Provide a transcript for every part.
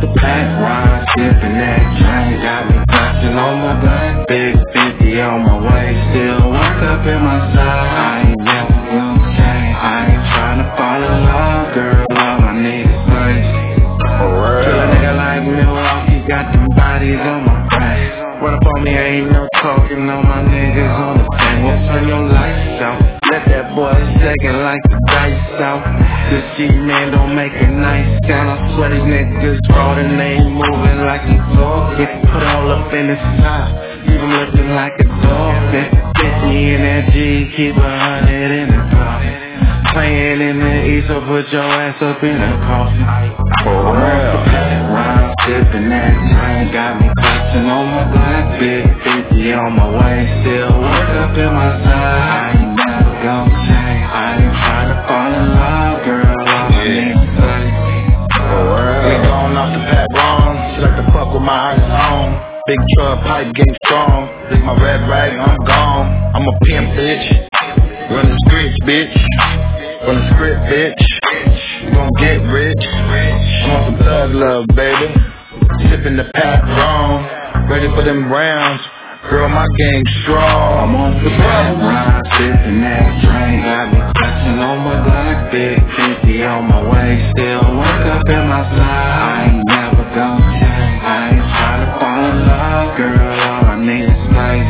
the back, ride, sipping that drink. Got me clutching on my back, big 50 on my way. Still work up in my side. I ain't never gonna change. I ain't tryna fall in love, girl. All I need is grace. Kill a nigga like Milwaukee, got them bodies on my back. Run up on me, ain't no talking, all my niggas on the thing. We'll turn your lights out. Let that boy second like the dice out. This G-man don't make it nice. Count, I swear these niggas fraud and they ain't moving like a dog. Get put all up in the side, leave them looking like a dolphin. 50 in that G, keep 100 in the coffin. Playing in the east, so put your ass up in a coffin. For real, ride, sipping that drink. Got me clutching on my black, big 50 on my way. Still work up in my side. I ain't never gonna change. I ain't tryna fall in love, girl. All I need is grace. We going off the pack wrong. She like to fuck with my eyes on. Big truck, pipe game strong. Take my red rag, I'm gone. I'm a pimp, bitch. Run the streets, bitch. Run the script, bitch. You gon' get rich. I want some thug love, baby. Sippin' the pack wrong. Ready for them rounds. Girl, my game strong. I'm on the back, ride, sippin' that drink. Got me clutching on my black, big 50 on my way. Still work up in my side. I ain't never gonna change. I ain't tryna fall in love, girl. All I need is space.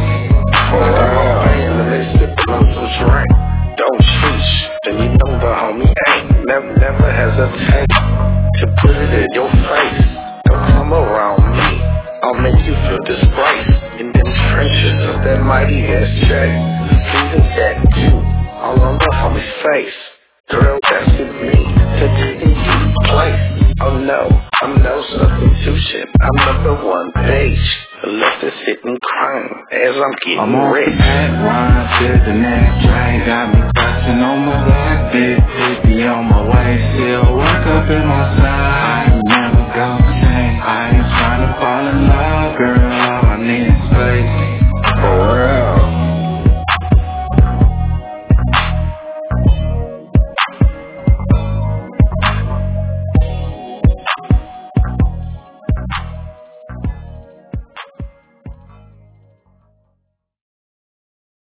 Don't choose, then you know the homie ain't never hesitate to put it in your face. Don't come around me, I'll make you feel disgraced in them trenches of that mighty SJ. Please that too, all on the homie's face. Girl, that's with me, to take you place. Oh no, I'm no substitution, I'm number one page. Left is sitting crying as I'm getting rich. I'm on the pack, ride, sipping that drink. Got me clutching on my black, big 50 on my way. Still work up in my side.